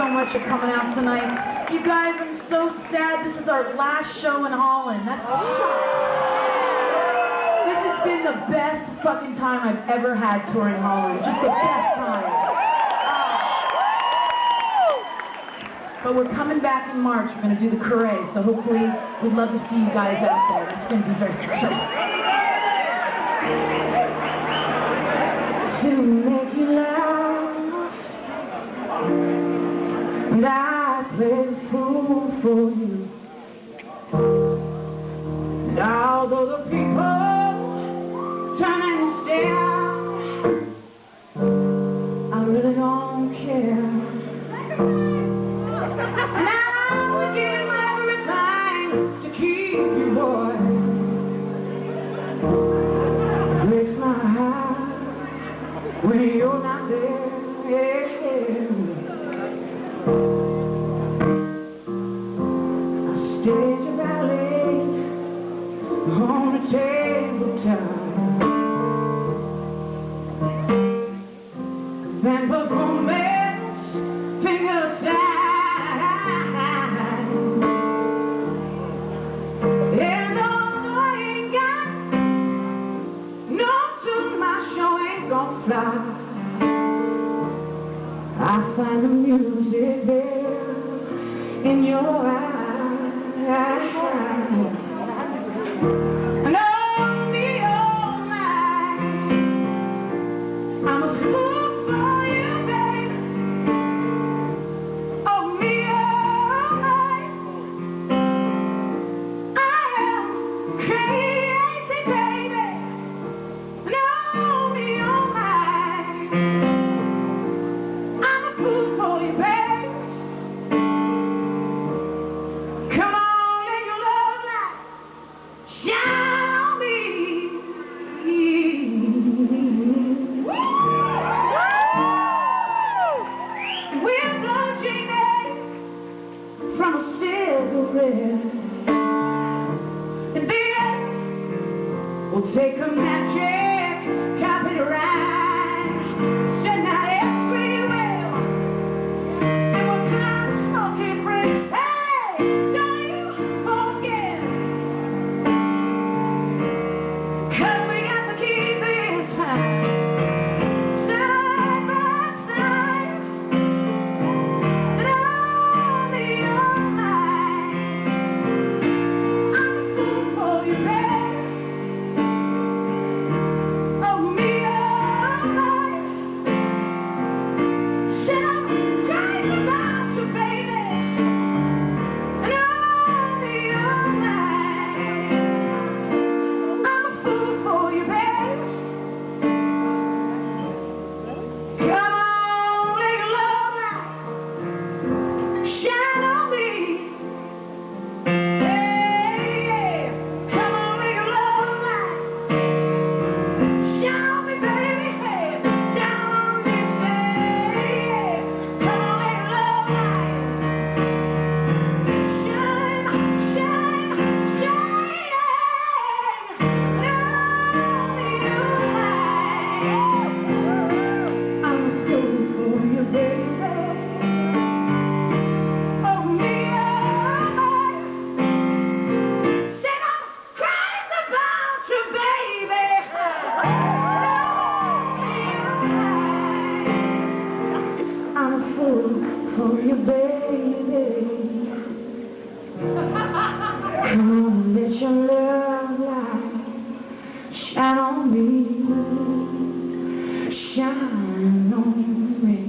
so much for coming out tonight. You guys, I'm so sad. This is our last show in Holland. This has been the best fucking time I've ever had touring Holland. Just the best time. But we're coming back in March. We're going to do the Carré, so hopefully we'd love to see you guys out there. It's going to be very special. To make you laugh, and I play the fool for you. And although the people turn and stare, I really don't care. Now we give everything to keep you, boy. It breaks my heart when you're not there. I stage a ballet on the tabletop, then performance fingers down. And although I ain't got no tune, my show ain't gonna fly. I find the music there in your eyes. And oh, me, oh, my, I'm a fool for you, baby. Oh, me, oh, my, I am crazy, baby. And oh, me, oh, my, I'm a fool for you, baby. Come on, let your love light shine on me. And we'll blow Jeannie from a cigarette. And then we'll take a magic copyright, send out everywhere, and we'll climb the smoky bridge. Hey, don't you forget, 'cause we got to keep this time side by side. And I'll be all right. I'm a fool for you, baby. Oh, me, oh, my. Said I'm crazy about you, baby. And I'll be all right. I'm a fool for you, baby. Come on, let your love light shine on me. Hey, yeah. Come on, let your love light shine on me, baby. Hey, shine on me, baby. Come on, let your love light shine, shine, shine. I'm a fool for you, baby. Oh, me, oh, my. Said I'm crazy about you, baby. I'm a fool for you, baby. Come on, let your love light shine on me, shine on me.